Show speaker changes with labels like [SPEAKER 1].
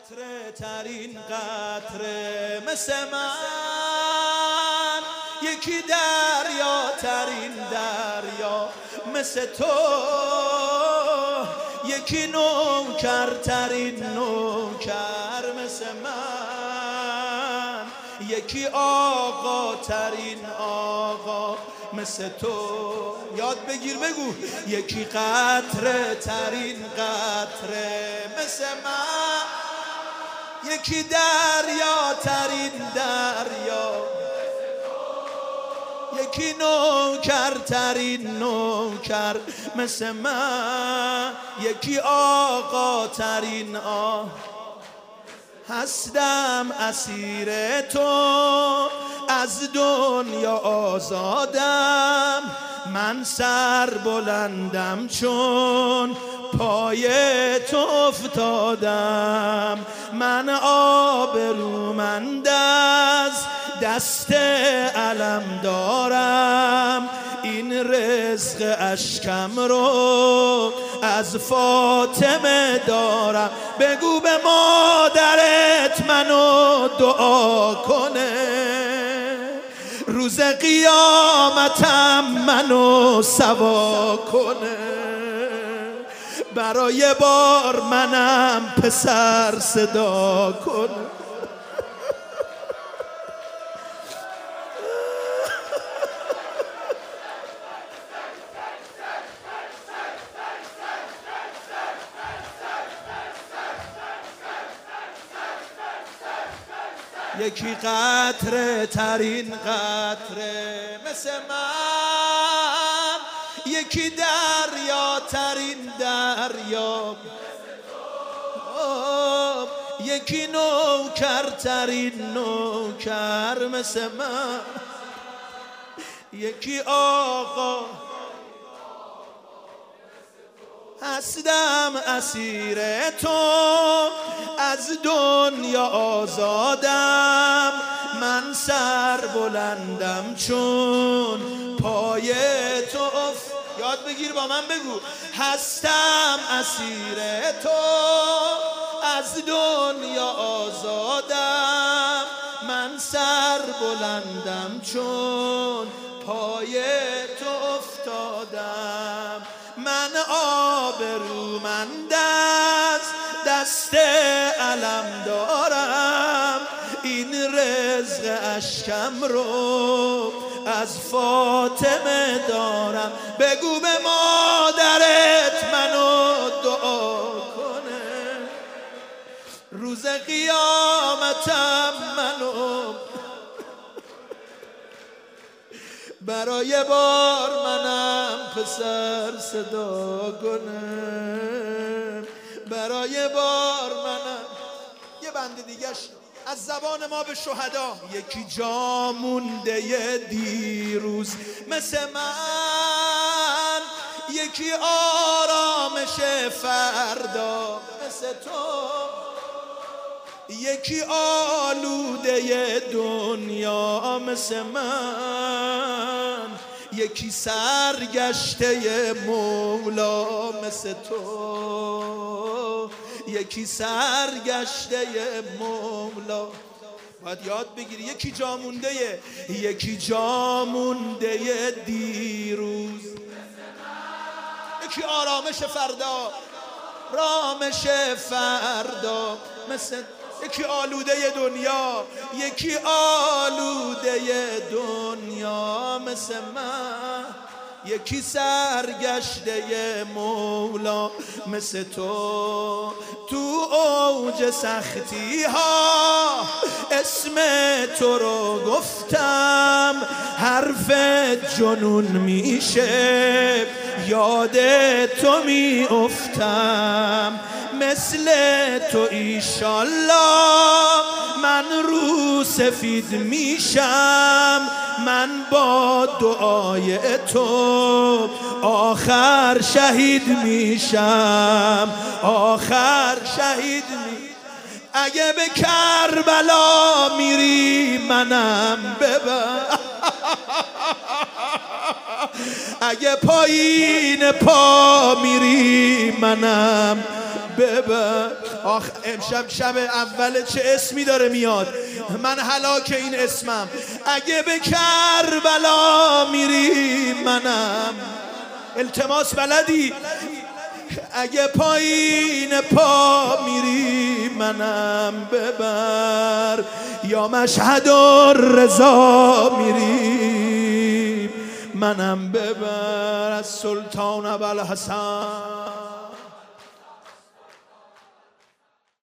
[SPEAKER 1] قطره ترین قطره مثل من، یکی دریا ترین دریا مثل تو، یکی نوکر ترین نوکر مثل من، یکی آقا ترین آقا مثل تو. یاد بگیر بگو. یکی قطره ترین قطره مثل من، یکی دریا ترین دریا، یکی نوکر ترین نوکر مثل من، یکی آقا ترین آقا. هستم اسیر تو، از دنیا آزادم، من سر بلندم چون پای تو افتادم، من آبرومند از دست علم دارم، این رزق اشکم رو از فاطمه دارم. بگو به مادرت منو دعا کنه، روز قیامتم منو سوا کنه، برای بار منم پسر صدا کنه. یکی قطره ترین قطره مثل من، یکی دریا ترین دریا، یکی نوکر ترین نوکر مثل من، یکی آقا. هستم اسیر تو، از دنیا آزادم، من سر بلندم چون پای تو. یاد بگیر با من بگو. هستم اسیر تو، از دنیا آزادم، من سر بلندم چون پای تو افتادم، من آبرومند از دست علم دارم، این رزق اشکم رو از فاطمه دارم. بگو به مادرت منو دعا کنه، روز قیامتم منو برای بار منم پسر صدا کنه، برای بار منم. یه بند دیگهش از زبان ما به شهدا. یکی جا مونده دیروز مثل من، یکی آرامش فردا مثل تو، یکی آلوده دنیا مثل من، یکی سرگشته مولا مثل تو، یکی سرگشته مولا. باید یاد بگیری. یکی جا مونده، یکی جا مونده دیروز، یکی آرامش فردا، رامش فردا مثل، یکی آلوده دنیا، یکی آلوده دنیا مثل من، یکی سرگشته مولا مثل تو. تو اوج سختی ها اسم تو رو گفتم، حرف جنون میشه یاد تو میافتم، مثل تو ایشالله من رو سفید میشم، من با دعای تو آخر شهید میشم، آخر شهید میشم. اگه به کربلا میری منم ببر، اگه پایین پا میری منم ببر. آخ امشب شب اول چه اسمی داره میاد، من هلاک این اسمم. اگه به کربلا میری منم، التماس بلدی؟ اگه پایین پا میری منم ببر، یا مشهد الرضا میری منم ببر. از سلطان ابوالحسن